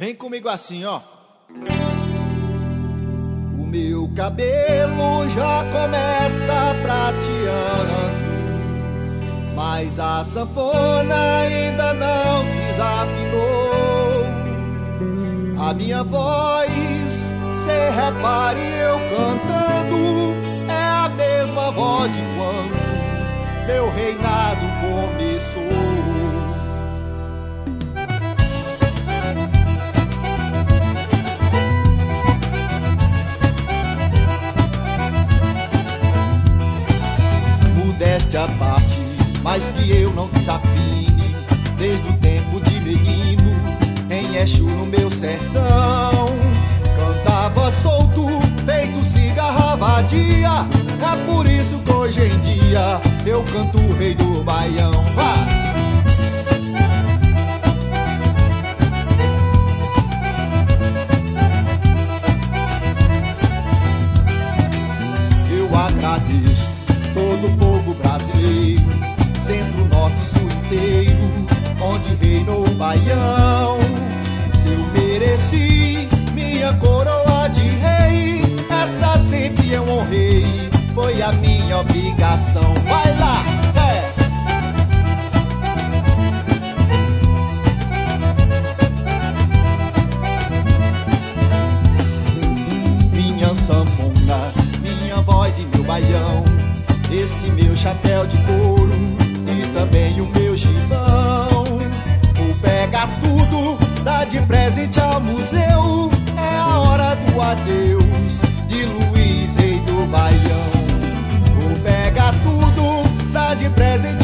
Vem comigo assim, ó. O meu cabelo já começa prateando, mas a sanfona ainda não desafinou. A minha voz, cê repare eu cantando, é a mesma voz de quando meu reinado começou. Modéstia à parte, mas que eu não desafine, desde o tempo de menino, em Exu no meu sertão. Cantava solto, feito cigarra vadia, é por isso que hoje em dia eu canto o rei do Baião. Vai! Eu agradeço todo o povo brasileiro, centro, norte e sul inteiro, onde reinou o Baião. Se eu mereci minha coroa de rei, essa sempre eu honrei, foi a minha obrigação. Vai lá! Minha sanfona, minha voz e meu baião, este meu chapéu de couro e também o meu gibão. Vou pegar tudo, dar de presente ao museu, é a hora do adeus de Luiz, rei do Baião. Vou pegar tudo, dar de presente